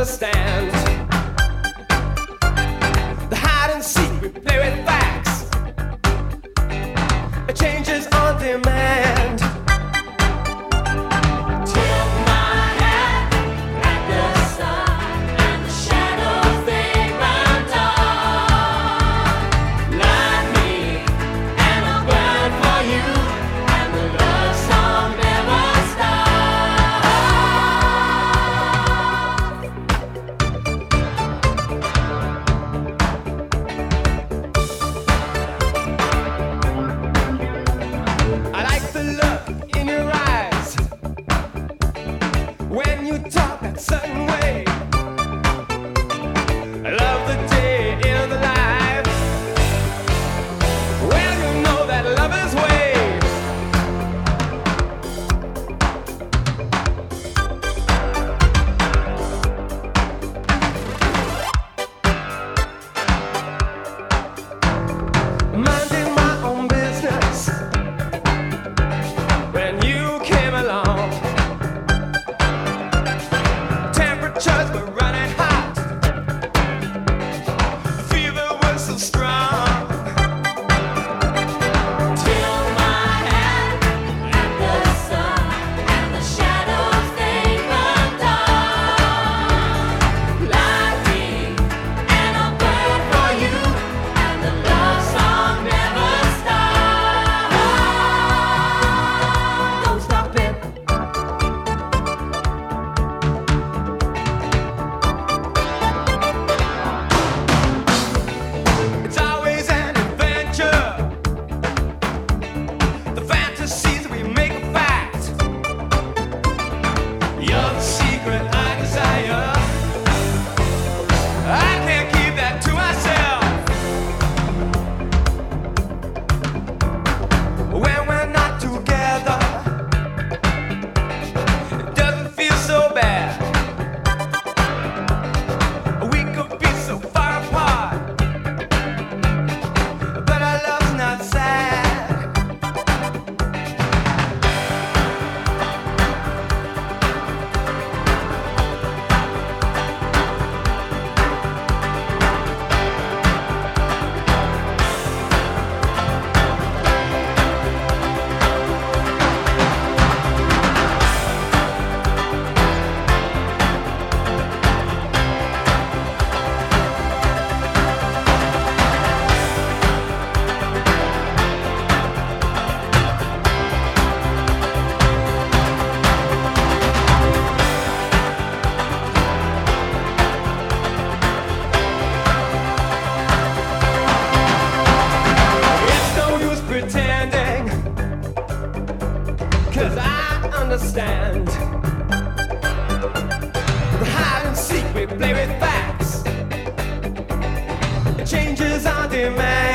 understand. The hide and seek, we play with facts. It changes on demand. Tip my hat at the sun, and the shadows they run dark. Light me, and I'll burn for you, and the love song never I like the look in your eyes when you talk that certain way. I love the day in the life. Well, you know that lover's way. Minding my own business when you came along. Temperatures were running hot. The fever was so strong. Till my hat at the sun, and the shadows they run dark. Light me, and I'll burn for you, and the love song never stops. Don't stop it. It's always an adventure. The fantasies we make a fact. You're the secret I desire. I can't keep that to myself. When we're not together, it doesn't feel so bad. We could be so far apart, but our love's not sad. It's no use pretending, 'cause I understand. The hide and seek, we play with facts. It changes on demand.